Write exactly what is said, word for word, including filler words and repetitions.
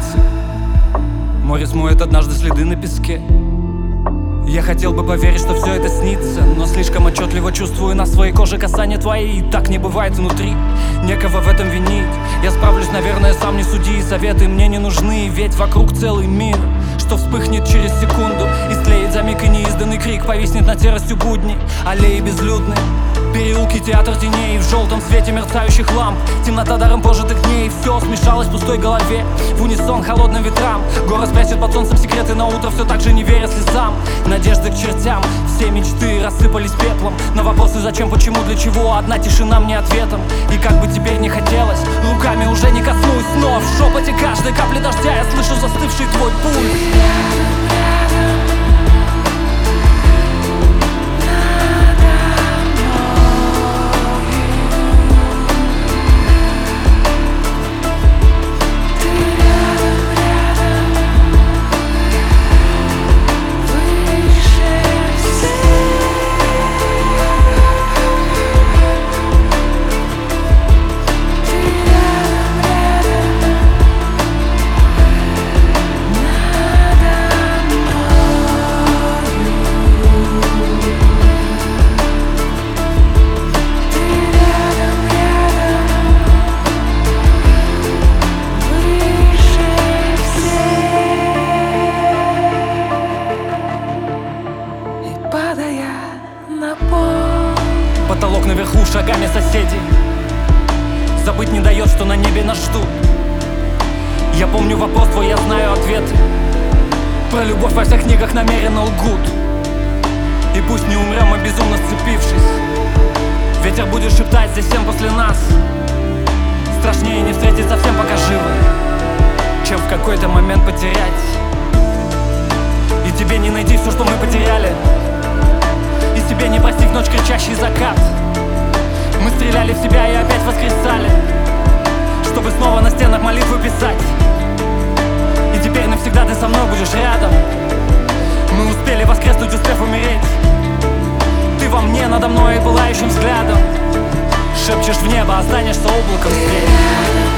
границы. Море смоет однажды следы на песке. Я хотел бы поверить, что все это снится, но слишком отчетливо чувствую на своей коже касание твои. И так не бывает внутри, некого в этом винить. Я справлюсь, наверное, сам, не суди, и советы мне не нужны. Ведь вокруг целый мир, что вспыхнет через секунду, истлеет за миг, и неизданный крик повиснет над серостью будней. Аллеи безлюдные, переулки, театр теней, в желтом свете мерцающих ламп, темнота даром прожитых дней. Все смешалось в пустой голове, в унисон холодным ветрам. Город спрячет под солнцем секреты, на утро все так же не веря слезам. Надежды к чертям, все мечты рассыпались пеплом. На вопросы зачем, почему, для чего, одна тишина мне ответом. И как бы теперь не хотелось, руками уже не коснусь снов. В шепоте каждой капли дождя я слышу застывший твой пульс. Потолок наверху шагами соседей забыть не дает, что на небе нас ждут. Я помню вопрос твой, я знаю ответы. Про любовь во всех книгах намеренно лгут. И пусть не умрем мы безумно сцепившись, ветер будет шептать здесь всем после нас. Страшнее не встретить совсем пока живы, чем в какой-то момент потерять. И тебе не найти все, что мы потеряли, и себе не простив ночь, кричащий закат. Мы стреляли в себя и опять воскресали, чтобы снова на стенах молитву писать. И теперь навсегда ты со мной будешь рядом. Мы успели воскреснуть, успев умереть. Ты во мне, надо мной и пылающим взглядом шепчешь в небо, останешься облаком здесь.